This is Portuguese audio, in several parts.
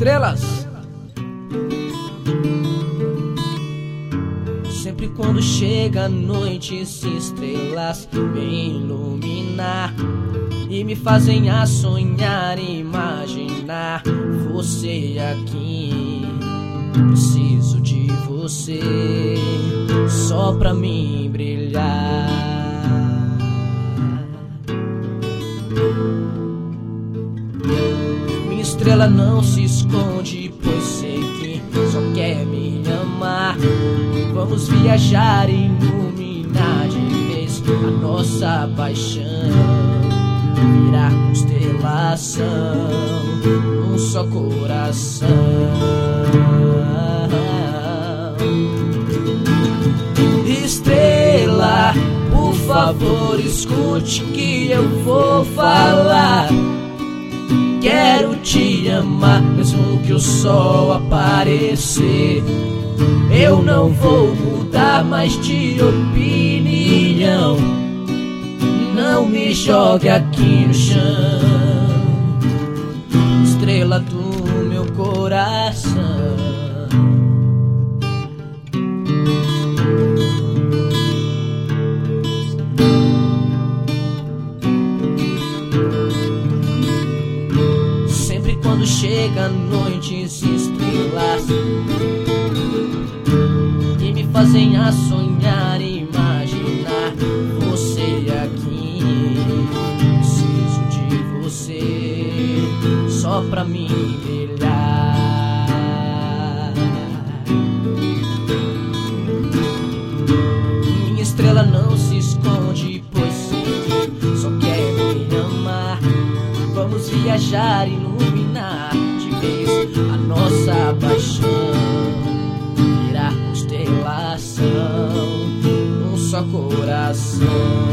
estrelas. Sempre quando chega a noite, essas estrelas vêm iluminar e me fazem a sonhar e imaginar você aqui. Preciso de você só pra mim brilhar. Minha estrela não se esconde, pois sei que só quer me amar. Vamos viajar e iluminar de vez a nossa paixão, virar constelação num só coração. Estrela, por favor, escute que eu vou falar. Quero te amar, mesmo que o sol aparecer. Eu não vou mudar mais de opinião. Não me jogue aqui no chão, estrela do meu coração. Sempre quando chega a noite, essas estrelas e me fazem a sonhar e imaginar você aqui. Preciso de você só pra mim brilhar. Minha estrela não se esconde, pois sei que só quer me amar. Vamos viajar e iluminar de vez a nossa paixão, virar constelação num só coração.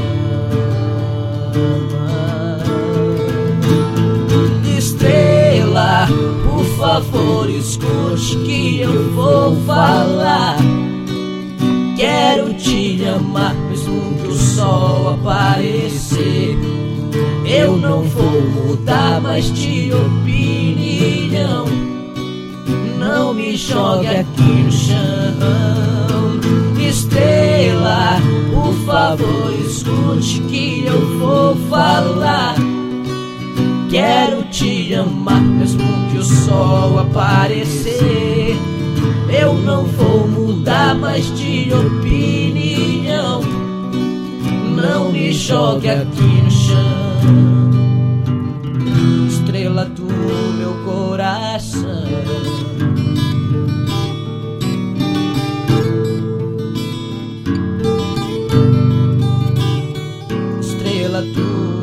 Estrela, por favor, escute que eu vou falar. Quero te amar, mesmo que o sol aparecer. Eu não vou mudar mais de opinião. Não me jogue aqui no chão. Estrela, por favor, escute que eu vou falar. Quero te amar, mesmo que o sol aparecer. Eu não vou mudar mais de opinião. Não me jogue aqui no chão, estrela do meu coração. Estrela do